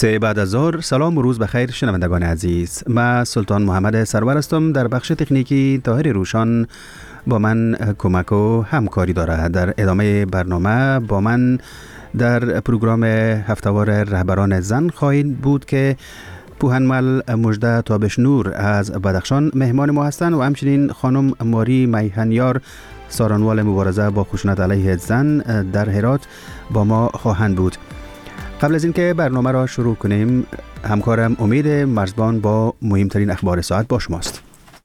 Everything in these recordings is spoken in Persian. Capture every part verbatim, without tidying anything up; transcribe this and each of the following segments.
سه بعد از ظهر. سلام و روز بخیر شنوندگان عزیز. من سلطان محمد سرور هستم. در بخش تکنیکی طاهر روشان با من کمک و همکاری داره. در ادامه برنامه با من در پروگرام هفتهوار رهبران زن خواهید بود که پوهنمل مژده تابش نور از بدخشان مهمان ما هستند و همچنین خانم ماری میهنیار سارانوال مبارزه با خشونت علیه زن در هرات با ما خواهند بود. قبل از اینکه برنامه را شروع کنیم، همکارم امید مرزبان با مهمترین اخبار ساعت با شماست.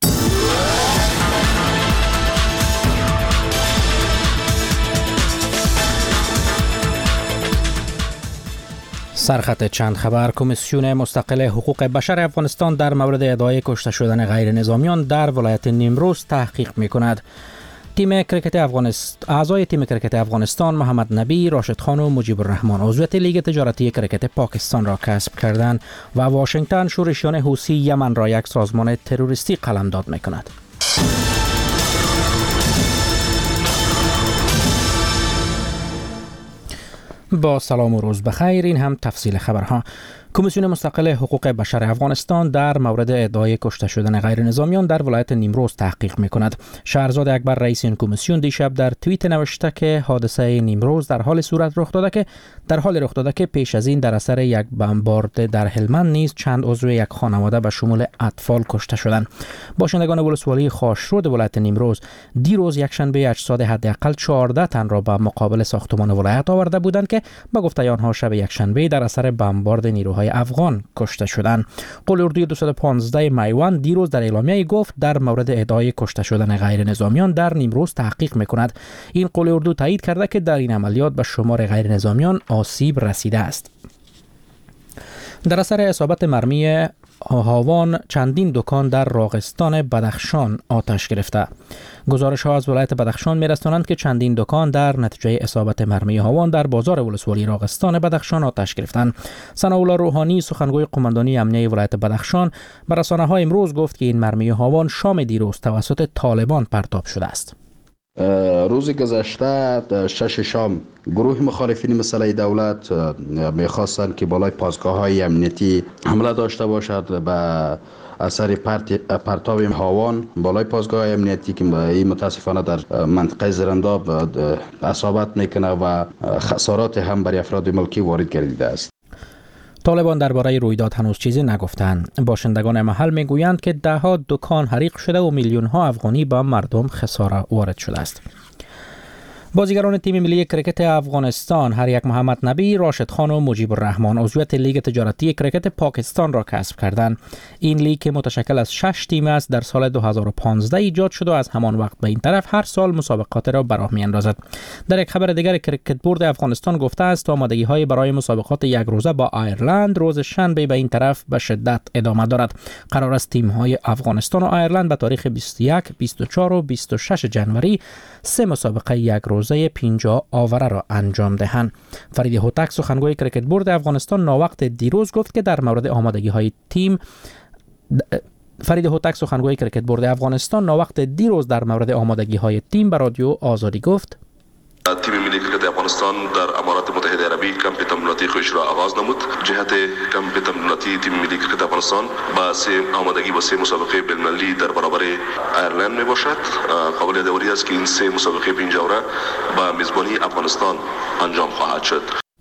سرخط چند خبر. کمیسیون مستقل حقوق بشر افغانستان در مورد ادعای کشته شدن غیر نظامیان در ولایت نیمروز تحقیق می کند. تیم کرکت افغانستان اعضای تیم کرکت افغانستان محمد نبی، راشد خان و مجیب الرحمن عضویت لیگ تجارتی کرکت پاکستان را کسب کردند و واشنگتن شورشیان حوثی یمن را یک سازمان تروریستی قلمداد می کند. با سلام و روز بخیر. این هم تفصیل خبرها. کمیسیون مستقل حقوق بشر افغانستان در مورد ادعای کشته شدن غیر نظامیان در ولایت نیمروز تحقیق می‌کند. شهرزاد اکبر رئیس این کمیسیون دیشب در توییت نوشته که حادثه نیمروز در حال صورت رخ داده که در حال رخ داده که پیش از این در اثر یک بمبارد در هلمند نیز چند عضو یک خانواده به شمول اطفال کشته شدند. باشندگان ولسوالی خاشرود ولایت نیمروز دیروز یکشنبه اجساد حداقل چهارده تن را به مقابل ساختمان ولایت آورده بودند که به گفته آنها شب یکشنبه در اثر بمبارد نیروهای افغان کشته شدند. قول اردوی دویست و پانزده میوان دیروز در اعلامیه گفت در مورد ادعای کشته شدن غیر نظامیان در نیمروز تحقیق میکند. این قول اردو تایید کرده که در این عملیات به شمار غیر نظامیان آسیب رسیده است. در اثر اصابت مرمی هاوان چندین دکان در راغستان بدخشان آتش گرفته. گزارش ها از ولایت بدخشان می رسانند که چندین دکان در نتیجه اصابت مرمی هاوان در بازار ولسوالی راغستان بدخشان آتش گرفتند. ثناءالله روحانی سخنگوی قماندانی امنیه ولایت بدخشان به رسانه ها امروز گفت که این مرمی هاوان شام دیروز توسط طالبان پرتاب شده است. روز گذشته شش شام گروه مخالفین مسئله دولت میخواستند که بالای پاسگاه‌های امنیتی حمله داشته باشد به اثر پرتاب هاوان بالای پاسگاه امنیتی که متاسفانه در منطقه زرنداب اصابت میکنه و خسارات هم برای افراد ملکی وارد گردیده است. طالبان درباره رویداد هنوز چیزی نگفتند. باشندگان محل میگویند که ده ها دکان حریق شده و میلیون ها افغانی به مردم خساره وارد شده است. بازیگران تیم ملی کرکت افغانستان هر یک محمد نبی، راشد خان و مجیب الرحمن عضویت لیگ تجارتی کرکت پاکستان را کسب کردند. این لیگ که متشکل از شش تیم است در سال دو هزار و پانزده ایجاد شد و از همان وقت به این طرف هر سال مسابقات را به راه می‌اندازد. در یک خبر دیگر کرکت بورد افغانستان گفته است آمادگی‌های برای مسابقات یک روزه با آیرلند روز شنبه به این طرف به شدت ادامه دارد. قرار است تیم‌های افغانستان و آیرلند به تاریخ بیست و یک، بیست و چهار و بیست و شش جنوری سه مسابقه یک روزه پنجاه آوره را انجام دهند. فرید هوتک سخنگوی کرکت بورد افغانستان ناوقت دیروز گفت که در مورد آمادگی های تیم فرید هوتک سخنگوی کرکت بورد افغانستان ناوقت دیروز در مورد آمادگی های تیم به رادیو آزادی گفت تیم ملی کرکت افغانستان در امارات متحده عربی کمپ تمریناتی خودش را آغاز نمود. جهت کمپ تمریناتی تیم ملی کرکت افغانستان با سه آمادگی با سه مسابقه بین‌المللی در برابر آیرلند می باشد. قابل یادآوری است که این سه مسابقه پنج آوره با میزبانی افغانستان انجام خواهد شد.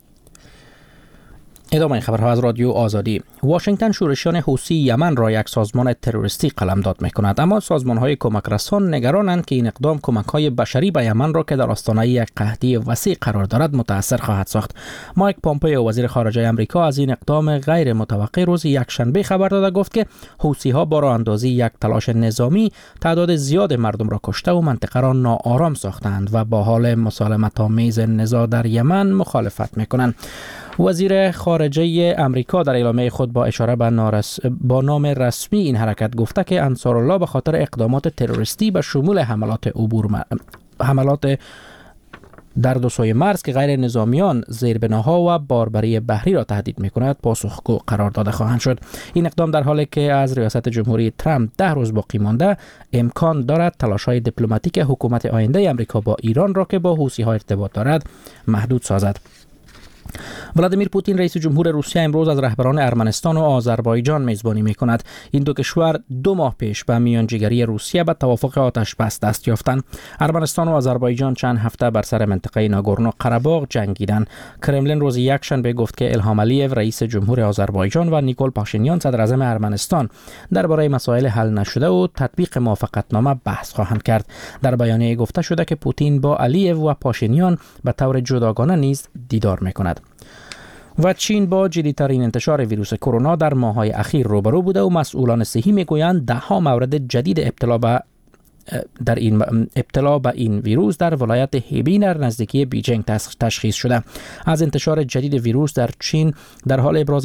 ادامه خبرها از رادیو آزادی. واشنگتن شورشیان حوثی یمن را یک سازمان تروریستی قلمداد می‌کند، اما سازمان‌های کمک رسان نگرانند که این اقدام کمک‌های بشری به یمن را که در آستانه یک قحطی وسیع قرار دارد متاثر خواهد ساخت. مایک پامپئو وزیر خارجه آمریکا از این اقدام غیر متوقع روز یکشنبه خبر داده گفت که حوثی‌ها با راه اندازی یک تلاش نظامی تعداد زیاد مردم را کشته و منطقه را ناآرام ساختند و با حال مسالمت‌آمیز نزاع در یمن مخالفت می‌کنند. وزیر خارجه امریکا در اعلامیه خود با اشاره به نارس... با نام رسمی این حرکت گفته که انصارالله به خاطر اقدامات تروریستی به شمول حملات عبور م... حملات در دو سوی مرز که غیر نظامیان زیربناها و باربری بحری را تهدید می‌کند پاسخگو قرار داده خواهند شد. این اقدام در حالی که از ریاست جمهوری ترامپ ده روز باقی مانده امکان دارد تلاش‌های دیپلماتیک حکومت آینده آمریکا با ایران را که با حوثی‌ها ارتباط دارد محدود سازد. ولادیمیر پوتین رئیس جمهور روسیه امروز از رهبران ارمنستان و آذربایجان میزبانی میکند. این دو کشور دو ماه پیش به میانجیگری روسیه به توافق آتش بس دست یافتند. ارمنستان و آذربایجان چند هفته بر سر منطقه ناگورنو قره‌باغ جنگیدند. کرملین روز یکشنبه گفت که ایلهام علیو رئیس جمهور آذربایجان و نیکول پاشینیان صدر اعظم ارمنستان درباره مسائل حل نشده و تطبیق موافقتنامه بحث خواهند کرد. در بیانیه گفته شده که پوتین با علیو و پاشینیان به طور جداگانه نیز دیدار میکند. و چین با جدی‌ترین انتشار ویروس کرونا در ماه‌های اخیر روبرو بوده و مسئولان صحی میگویند ده ها مورد جدید ابتلا به در این ابتلا به این ویروس در ولایت هیبین در نزدیکی بیجینگ تشخیص شده. از انتشار جدید ویروس در چین در حال ابراز